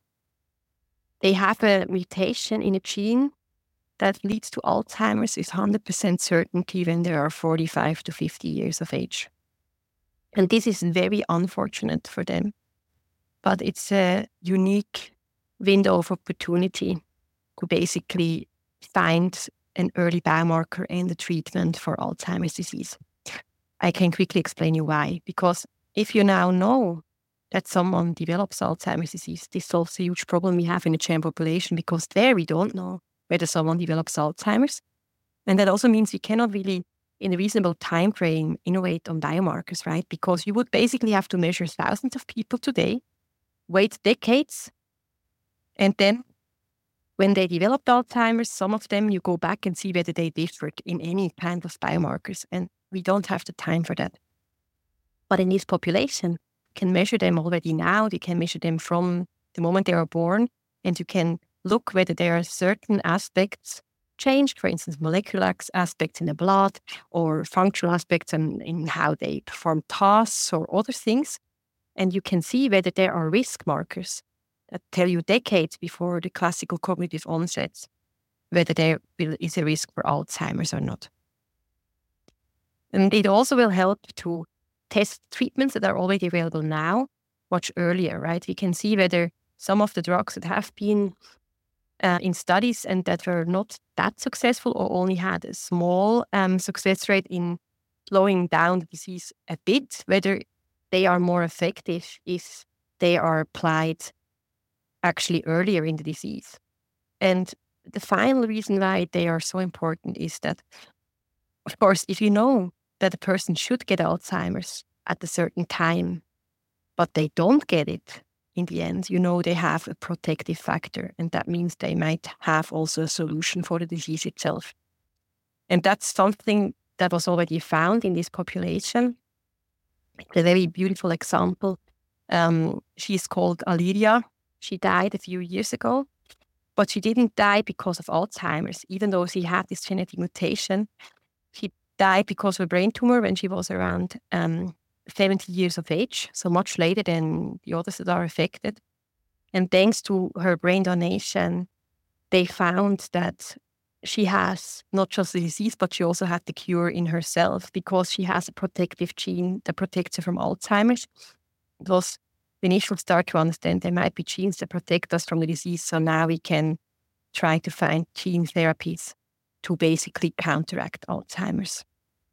they have a mutation in a gene that leads to Alzheimer's with one hundred percent certainty when they are forty-five to fifty years of age. And this is very unfortunate for them. But it's a unique window of opportunity to basically find an early biomarker and a treatment for Alzheimer's disease. I can quickly explain you why. Because if you now know that someone develops Alzheimer's disease, this solves a huge problem we have in the general population, because there we don't know whether someone develops Alzheimer's. And that also means we cannot really, in a reasonable time frame, innovate on biomarkers, right? Because you would basically have to measure thousands of people today, wait decades, and then when they developed Alzheimer's, some of them you go back and see whether they differed in any kind of biomarkers. And we don't have the time for that. But in this population, you can measure them already now. You can measure them from the moment they are born, and you can look whether there are certain aspects changed, for instance, molecular as- aspects in the blood or functional aspects in, in how they perform tasks or other things. And you can see whether there are risk markers that tell you decades before the classical cognitive onsets whether there will, is a risk for Alzheimer's or not. And it also will help to test treatments that are already available now much earlier, right? We can see whether some of the drugs that have been uh, in studies and that were not that successful or only had a small um, success rate in slowing down the disease a bit, whether they are more effective if they are applied actually earlier in the disease. And the final reason why they are so important is that, of course, if you know that a person should get Alzheimer's at a certain time, but they don't get it in the end, you know they have a protective factor, and that means they might have also a solution for the disease itself. And that's something that was already found in this population. It's a very beautiful example. Um, she's called Aliria. She died a few years ago, but she didn't die because of Alzheimer's, even though she had this genetic mutation. She died because of a brain tumor when she was around um, seventy years of age, so much later than the others that are affected. And thanks to her brain donation, they found that she has not just the disease, but she also had the cure in herself because she has a protective gene that protects her from Alzheimer's. It was the initial start to understand there might be genes that protect us from the disease, so now we can try to find gene therapies to basically counteract Alzheimer's.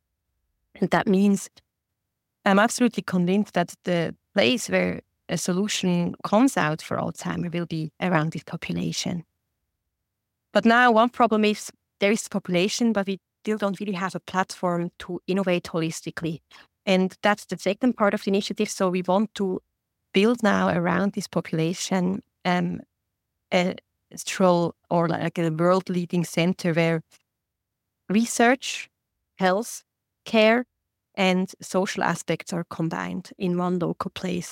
And that means I'm absolutely convinced that the place where a solution comes out for Alzheimer's will be around this population. But now one problem is there is a population, but we still don't really have a platform to innovate holistically. And that's the second part of the initiative. So we want to build now around this population um, a stroll or like a world-leading center where research, health, care, and social aspects are combined in one local place,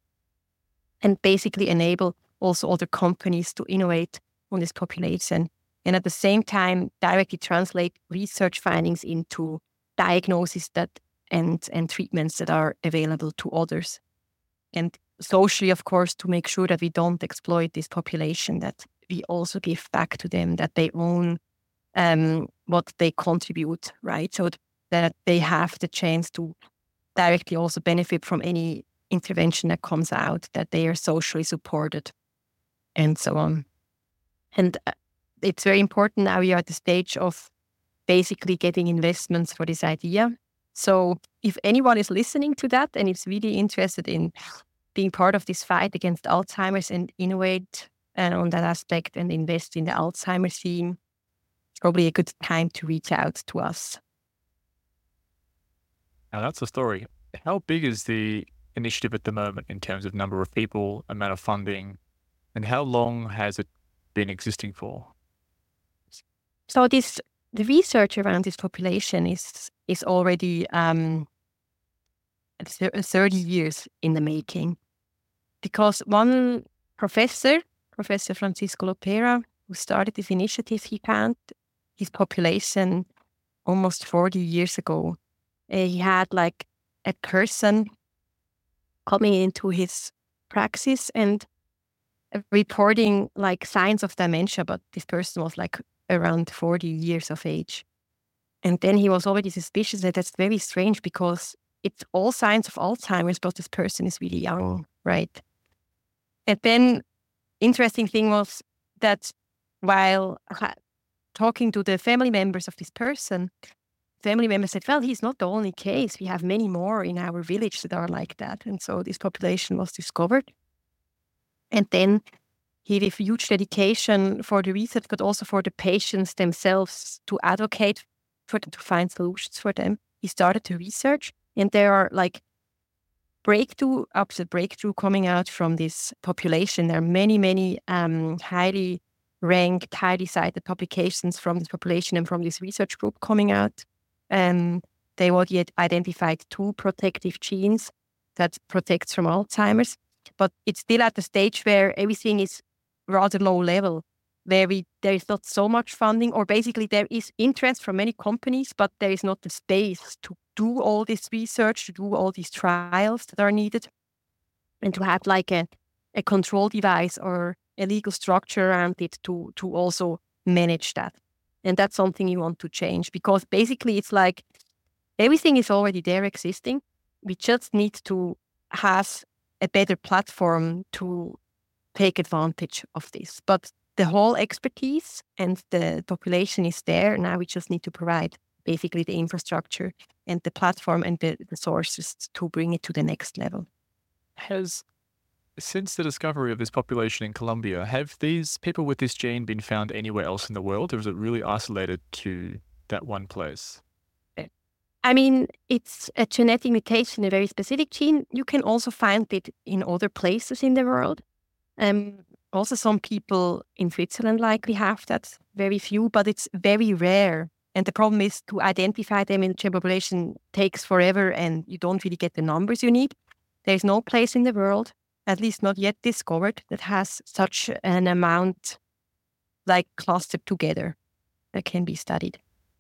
and basically enable also other companies to innovate on this population, and at the same time directly translate research findings into diagnosis that and, and treatments that are available to others. And socially, of course, to make sure that we don't exploit this population, that we also give back to them, that they own um, what they contribute, right? So that they have the chance to directly also benefit from any intervention that comes out, that they are socially supported, and so on. And it's very important now we are at the stage of basically getting investments for this idea. So if anyone is listening to that and is really interested in being part of this fight against Alzheimer's and innovate uh, on that aspect and invest in the Alzheimer's scene, it's probably a good time to reach out to us. Now that's the story. How big is the initiative at the moment in terms of number of people, amount of funding, and how long has it been existing for? So this the research around this population is is already um, thirty years in the making, because one professor, Professor Francisco Lopera, who started this initiative, he found his population almost forty years ago. Uh, he had like a person coming into his praxis and reporting like signs of dementia, but this person was like around forty years of age. And then he was already suspicious that that's very strange because it's all signs of Alzheimer's, but this person is really young, right? And then interesting thing was that while talking to the family members of this person, family members said, well, he's not the only case. We have many more in our village that are like that. And so this population was discovered. And then he, with huge dedication for the research, but also for the patients themselves to advocate for them, to find solutions for them, he started to research. And there are like breakthrough after breakthrough coming out from this population. There are many, many um, highly ranked, highly cited publications from this population and from this research group coming out. Um, they already identified two protective genes that protects from Alzheimer's, but it's still at the stage where everything is rather low level. where we, there is not so much funding, or basically there is interest from many companies, but there is not the space to do all this research, to do all these trials that are needed, and to have like a, a control device or a legal structure around it to, to also manage that. And that's something you want to change, because basically it's like everything is already there existing. We just need to have a better platform to take advantage of this. But the whole expertise and the population is there. Now we just need to provide basically the infrastructure and the platform and the, the sources to bring it to the next level. Has, since the discovery of this population in Colombia, have these people with this gene been found anywhere else in the world, or is it really isolated to that one place? I mean, it's a genetic mutation, a very specific gene. You can also find it in other places in the world. Um, also, some people in Switzerland likely have that, very few, but it's very rare. And the problem is to identify them in the general population takes forever, and you don't really get the numbers you need. There's no place in the world, at least not yet discovered, that has such an amount like clustered together that can be studied.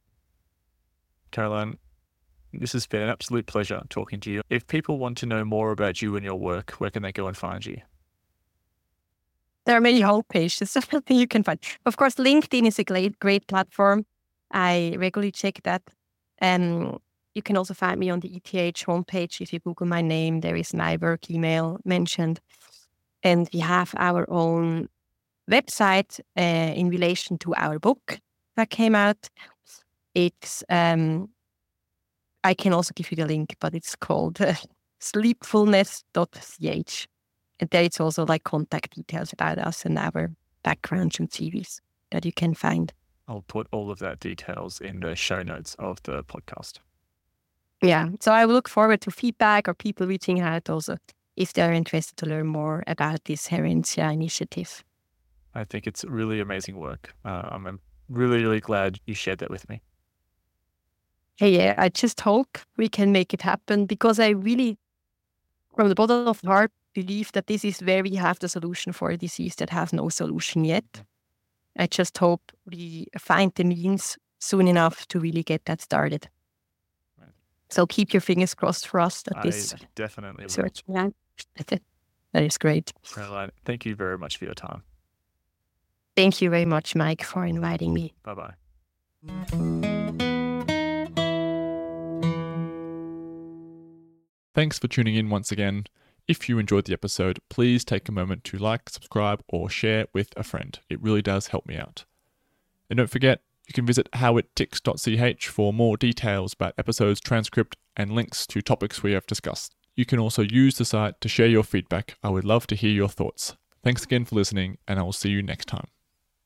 Caroline, this has been an absolute pleasure talking to you. If people want to know more about you and your work, where can they go and find you? There are many homepages that you can find. Of course, LinkedIn is a great, great platform. I regularly check that. Um, you can also find me on the E T H homepage. If you Google my name, there is my work email mentioned. And we have our own website uh, in relation to our book that came out. It's, um, I can also give you the link, but it's called uh, sleepfulness dot c h. And there it's also like contact details about us and our backgrounds and C Vs that you can find. I'll put all of that details in the show notes of the podcast. Yeah, so I look forward to feedback or people reaching out also if they're interested to learn more about this Herencia initiative. I think it's really amazing work. Uh, I'm really, really glad you shared that with me. Hey, yeah, I just hope we can make it happen, because I really, from the bottom of my heart, believe that this is where we have the solution for a disease that has no solution yet. I just hope we find the means soon enough to really get that started. Right. So keep your fingers crossed for us that I this definitely search. Yeah, that is great. Caroline, thank you very much for your time. Thank you very much, Mike, for inviting me. Bye-bye. Thanks for tuning in once again. If you enjoyed the episode, please take a moment to like, subscribe, or share with a friend. It really does help me out. And don't forget, you can visit how it ticks dot c h for more details about episodes, transcript, and links to topics we have discussed. You can also use the site to share your feedback. I would love to hear your thoughts. Thanks again for listening, and I will see you next time.